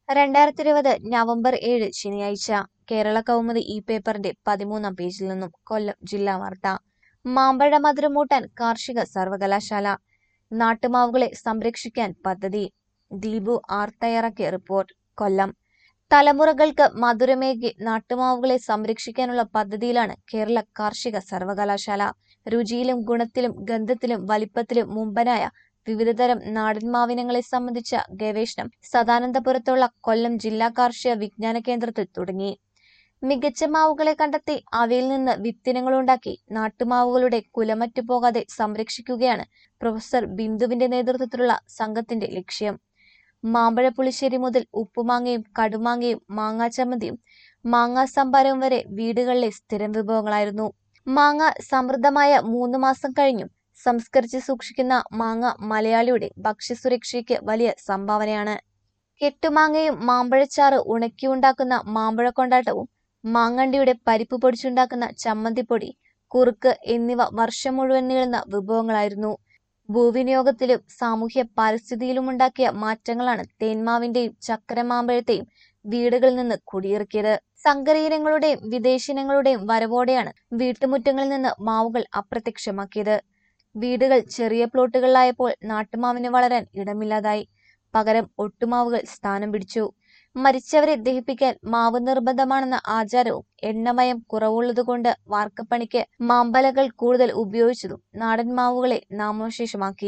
2020 November 7 ശനിയാഴ്ച കേരള കൗമുദി ഈ പേപ്പറിന്റെ 13-ാം പേജിൽ നിന്നും കൊല്ലം ജില്ലാ വാർത്ത. മാമ്പഴ മധുരമൂട്ടാൻ കാർഷിക സർവകലാശാല. നാട്ടുമാവുകളെ സംരക്ഷിക്കാൻ പദ്ധതി. ദീപു ആർ തയ്യാറാക്കിയ റിപ്പോർട്ട്. കൊല്ലം. തലമുറകൾക്ക് മധുരമേകി നാട്ടുമാവുകളെ സംരക്ഷിക്കാനുള്ള പദ്ധതിയിലാണ് കേരള കാർഷിക സർവകലാശാല. രുചിയിലും ഗുണത്തിലും ഗന്ധത്തിലും വലിപ്പത്തിലും മുമ്പനായ വിവിധതരം നാടൻ മാവിനങ്ങളെ സംബന്ധിച്ച ഗവേഷണം സദാനന്ദപുരത്തുള്ള കൊല്ലം ജില്ലാ കാർഷിക വിജ്ഞാന കേന്ദ്രത്തിൽ തുടങ്ങി. മികച്ച മാവുകളെ കണ്ടെത്തി അവയിൽ നിന്ന് വിത്തിനങ്ങളുണ്ടാക്കി നാട്ടുമാവുകളുടെ കുലമറ്റു പോകാതെ സംരക്ഷിക്കുകയാണ് പ്രൊഫസർ ബിന്ദുവിന്റെ നേതൃത്വത്തിലുള്ള സംഘത്തിന്റെ ലക്ഷ്യം. മാമ്പഴ പുളിശ്ശേരി മുതൽ ഉപ്പുമാങ്ങയും കടുമാങ്ങയും മാങ്ങാ ചമ്മന്തിയും മാങ്ങാ സംഭാരവും വരെ വീടുകളിലെ സ്ഥിരം വിഭവങ്ങളായിരുന്നു. മാങ്ങ സമൃദ്ധമായ 3 മാസം കഴിഞ്ഞും സംസ്കരിച്ച് സൂക്ഷിക്കുന്ന മാങ്ങ മലയാളിയുടെ ഭക്ഷ്യസുരക്ഷയ്ക്ക് വലിയ സംഭാവനയാണ്. കെട്ടുമാങ്ങയും മാമ്പഴച്ചാറ് ഉണക്കിയുണ്ടാക്കുന്ന മാമ്പഴ കൊണ്ടാട്ടവും മാങ്ങണ്ടിയുടെ പരിപ്പ് പൊടിച്ചുണ്ടാക്കുന്ന ചമ്മന്തിപ്പൊടി, കുറുക്ക് എന്നിവ വർഷം മുഴുവൻ നീളുന്ന വിഭവങ്ങളായിരുന്നു. ഭൂവിനിയോഗത്തിലും സാമൂഹ്യ പാരിസ്ഥിതിയിലുമുണ്ടാക്കിയ മാറ്റങ്ങളാണ് തേന്മാവിന്റെയും ചക്കര മാമ്പഴത്തെയും വീടുകളിൽ നിന്ന് കുടിയിറക്കിയത്. സങ്കരയിനങ്ങളുടെയും വിദേശിനങ്ങളുടെയും വരവോടെയാണ് വീട്ടുമുറ്റങ്ങളിൽ നിന്ന് മാവുകൾ അപ്രത്യക്ഷമാക്കിയത്. വീടുകൾ ചെറിയ പ്ലോട്ടുകളിലായപ്പോൾ നാട്ടുമാവിന് വളരാൻ ഇടമില്ലാതായി. പകരം ഒട്ടുമാവുകൾ സ്ഥാനം പിടിച്ചു. മരിച്ചവരെ ദഹിപ്പിക്കാൻ മാവ് നിർബന്ധമാണെന്ന ആചാരവും എണ്ണമയം കുറവുള്ളതുകൊണ്ട് വാർക്കപ്പണിക്ക് മാമ്പലകൾ കൂടുതൽ ഉപയോഗിച്ചതും നാടൻ മാവുകളെ നാമാവശേഷമാക്കി.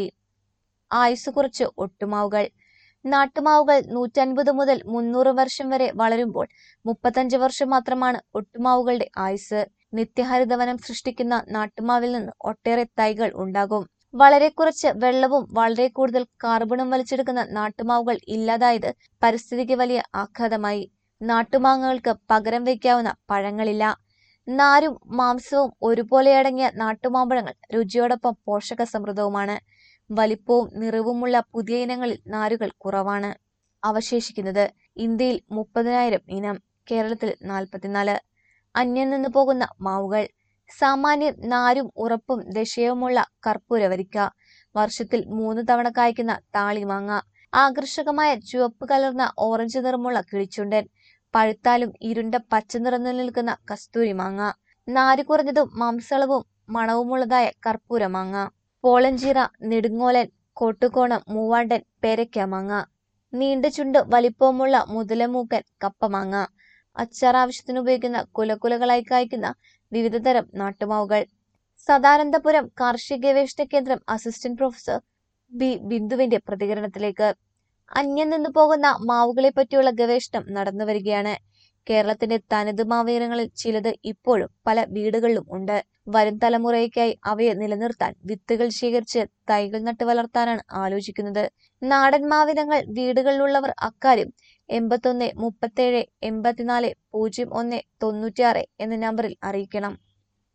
ആയുസ് കുറച്ച് ഒട്ടുമാവുകൾ. നാട്ടുമാവുകൾ 150 മുതൽ 300 വർഷം വരെ വളരുമ്പോൾ 35 വർഷം മാത്രമാണ് ഒട്ടുമാവുകളുടെ ആയുസ്. നിത്യഹരിതവനം സൃഷ്ടിക്കുന്ന നാട്ടുമാവിൽ നിന്ന് ഒട്ടേറെ തൈകൾ ഉണ്ടാകും. വളരെ കുറച്ച് വെള്ളവും വളരെ കൂടുതൽ കാർബണും വലിച്ചെടുക്കുന്ന നാട്ടുമാവുകൾ ഇല്ലാതായത് പരിസ്ഥിതിക്ക് വലിയ ആഘാതമായി. നാട്ടുമാങ്ങകൾക്ക് പകരം വയ്ക്കാവുന്ന പഴങ്ങളില്ല. നാരും മാംസവും ഒരുപോലെ അടങ്ങിയ നാട്ടുമാമ്പഴങ്ങൾ രുചിയോടൊപ്പം പോഷക സമൃദ്ധവുമാണ്. വലിപ്പവും നിറവുമുള്ള പുതിയ ഇനങ്ങളിൽ നാരുകൾ കുറവാണ്. അവശേഷിക്കുന്നത് ഇന്ത്യയിൽ 30,000 ഇനം, കേരളത്തിൽ 44. അന്യം നിന്ന് പോകുന്ന മാവുകൾ. സാമാന്യം നാരും ഉറപ്പും ദശയവുമുള്ള കർപ്പൂരവരിക്ക, വർഷത്തിൽ 3 തവണ കായ്ക്കുന്ന താളിമാങ്ങ, ആകർഷകമായ ചുവപ്പ് കലർന്ന ഓറഞ്ച് നിറമുള്ള കിളിച്ചുണ്ടൻ, പഴുത്താലും ഇരുണ്ട പച്ച നിറത്തിൽ നിൽക്കുന്ന കസ്തൂരി മാങ്ങ, നാര് കുറഞ്ഞതും മാംസളവും മണവുമുള്ളതായ കർപ്പൂരമാങ്ങ, പോളഞ്ചീറ, നെടുങ്ങോലൻ, കോട്ടുകോണം, മൂവാണ്ടൻ, പേരയ്ക്കാമാങ്ങ, നീണ്ട ചുണ്ട് വലിപ്പവുമുള്ള മുതലമൂക്കൻ, കപ്പമാങ്ങ, അച്ചാർ ആവശ്യത്തിന് ഉപയോഗിക്കുന്ന കുലകുലകളായി കായ്ക്കുന്ന വിവിധതരം നാട്ടുമാവുകൾ. സദാനന്ദപുരം കാർഷിക ഗവേഷണ കേന്ദ്രം അസിസ്റ്റന്റ് പ്രൊഫസർ ബി ബിന്ദുവിന്റെ പ്രതികരണത്തിലേക്ക്. അന്യം നിന്നു പോകുന്ന മാവുകളെ പറ്റിയുള്ള ഗവേഷണം നടന്നുവരികയാണ്. കേരളത്തിന്റെ തനത് മാവിനങ്ങളിൽ ചിലത് ഇപ്പോഴും പല വീടുകളിലും ഉണ്ട്. വരും തലമുറയ്ക്കായി അവയെ നിലനിർത്താൻ വിത്തുകൾ ശേഖരിച്ച് തൈകൾ നട്ടു വളർത്താനാണ് ആലോചിക്കുന്നത്. നാടൻ മാവിനങ്ങൾ വീടുകളിലുള്ളവർ അക്കാര്യം 81 37 84 01 96 എന്ന നമ്പറിൽ അറിയിക്കണം.